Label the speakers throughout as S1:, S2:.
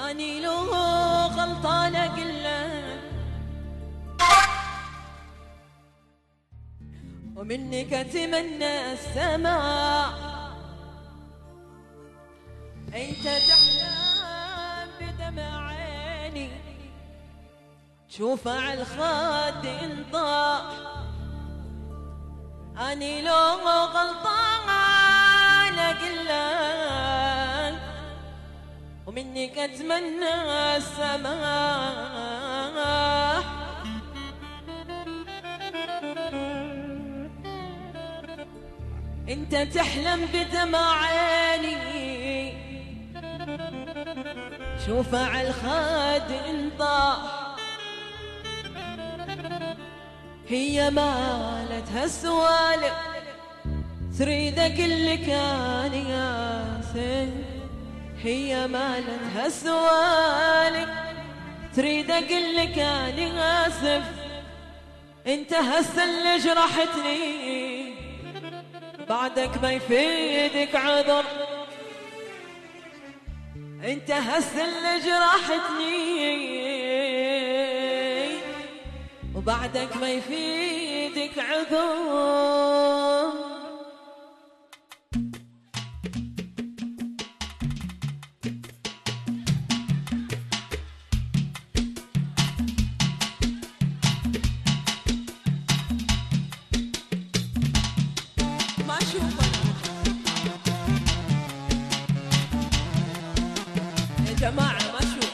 S1: اني لو غلطانه قله ومنك اتمنى السماع. انت تحلم بدمع عيني تشوف على الخد انطاح. اني لو غلطانه قله ومنك اتمنى السماح. انت تحلم بدمع عيني شوف على الخد انطاح. هي مالتها السوالف تريد اقلك اني اسف. هي مالتها السوالف تريد اقلك اني اسف. انت هسه اللي جرحتني بعدك ما يفيدك عذر. انت هسه اللي جرحتني وبعدك ما يفيدك عذر. جماعة ما شوف.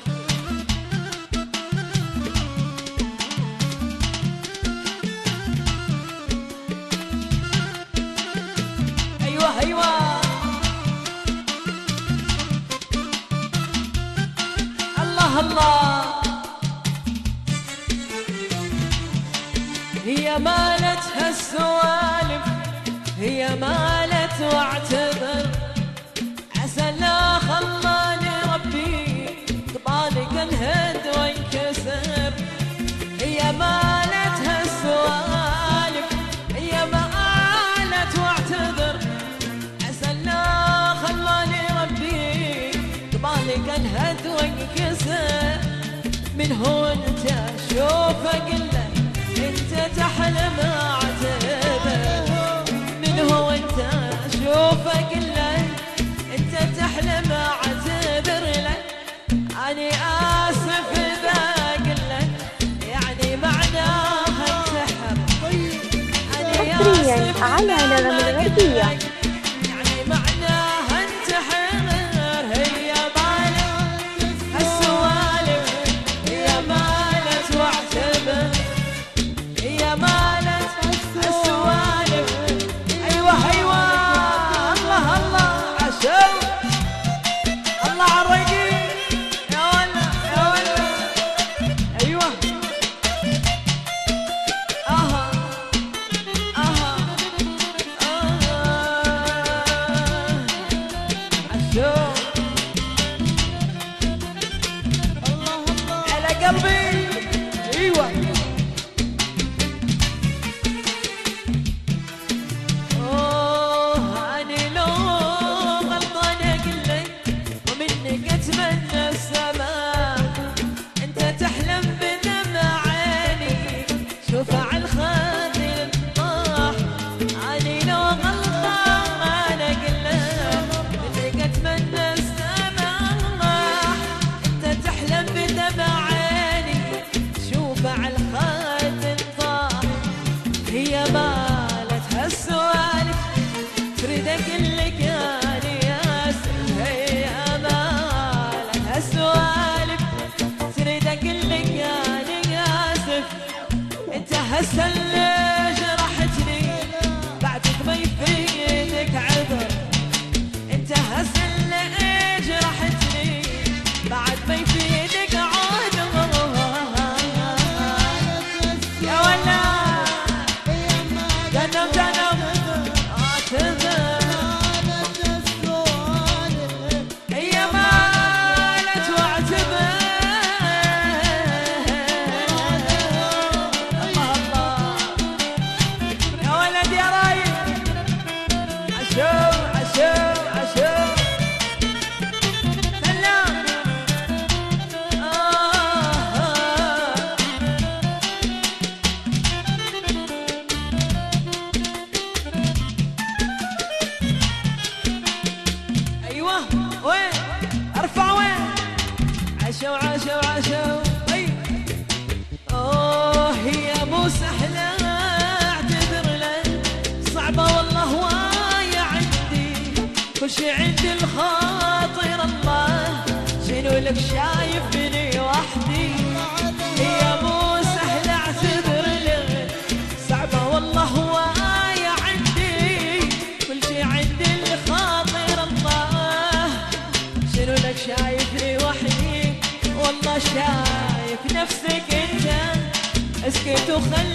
S1: أيوة أيوة الله الله. هي مالتها السوالف هي مالت واعتذر. عسى لا خلاني ربي قبالك انهد وانكسر. هي مالتها السوالف هي مالت واعتذر. عسى لا خلاني ربي قبالك انهد وانكسر. من هو انت اشوفه قله انت تحلم اعتذر. من هو انت اشوفه قله انت تحلم اعتذر لك. اني اسف اذا قلت يعني معناها انتحر.
S2: حصريا على نغم الغربية
S1: يعني معناها انتحر. هي مالت السوالف هي مالت واعتذر. هي مالت السوالف ايوه ايوه الله الله عشان الله عالرقيق يا ولا يا ولا ايوه اها اها عشان الله الله على قلبي ايوه. اني لو غلطانه قلك ومنك اتمنى السماء. انت تحلم بدمع عيني شوف على الخد انطاح. اني لو غلطانه قلك ومنك اتمنى السماء. انت تحلم بدمع عيني شوف على الخد انطاح. هي مالتها السوالف تريد اقلك اني اسف. هي مالتها السوالف تريد اقلك اني اسف. انت هسه اللي جرحتني بعدك ما يفيدك عذر. انت هسه اللي جرحتني بعد ما يفيدك عذر. يا ولا جنم جنم اعتذر. هي مالت واعتذر. الله الله شي عند الخاطر الله، شنو لك شايفني وحدي يا مو سهل اعتذر لك، صعبة والله هواية عندي، كل شي عند الخاطر الله، شنو لك شايفني وحدي والله شايف نفسك انت، اسكت وخلي